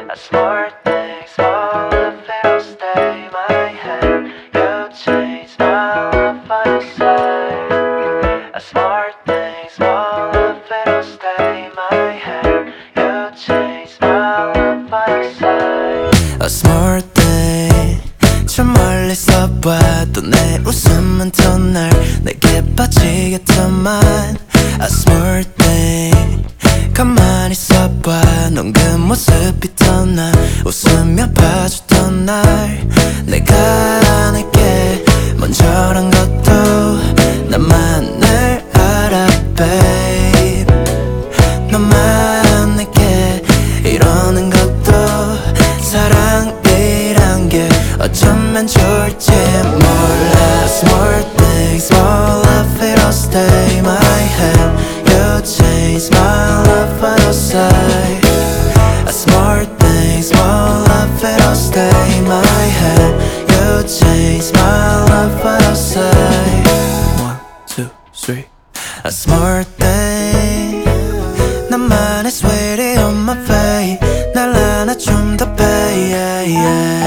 A smart thing, small if it'll stay in my head. You change my love by your side. A smart thing, small if it'll stay in my head. You change my love by your side. A smart thing 저 멀리서 봐도 내 웃음은 더 날 내게 빠지게 더만 A smart thing 가만히 있어봐 넌 그 모습이 더 나 웃으며 봐주던 날 내가 내게 먼저란 것도 나만을 알아 babe 너만 내게 이러는 것도 사랑이란 게 어쩌면 좋을지 몰라 Smart things, small love it'll stay in my head You change my love by your side A smart thing, small love it'll stay in my head You change my love by your side 1, 2, 3 A smart thing 나만의 sweetie on my face 날 안아준 더 babe yeah, yeah.